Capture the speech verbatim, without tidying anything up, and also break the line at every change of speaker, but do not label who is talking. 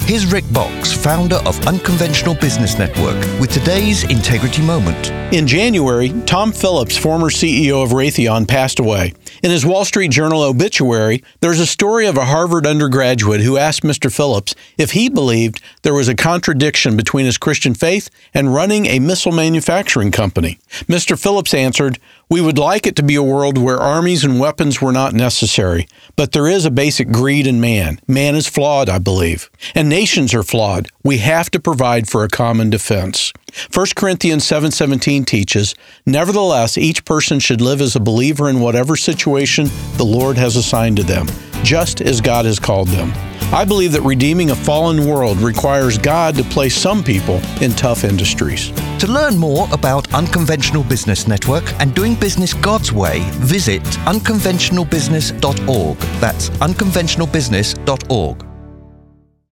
Here's Rick Box, founder of Unconventional Business Network, with today's Integrity Moment.
In January, Tom Phillips, former C E O of Raytheon, passed away. In his Wall Street Journal obituary, there's a story of a Harvard undergraduate who asked Mister Phillips if he believed there was a contradiction between his Christian faith and running a missile manufacturing company. Mister Phillips answered, "We would like it to be a world where armies and weapons were not necessary, but there is a basic greed in man. Man is flawed, I believe. And nations are flawed. We have to provide for a common defense." First Corinthians seven seventeen teaches, "Nevertheless, each person should live as a believer in whatever situation the Lord has assigned to them, just as God has called them." I believe that redeeming a fallen world requires God to place some people in tough industries.
To learn more about Unconventional Business Network and doing business God's way, visit unconventional business dot org. That's unconventional business dot org.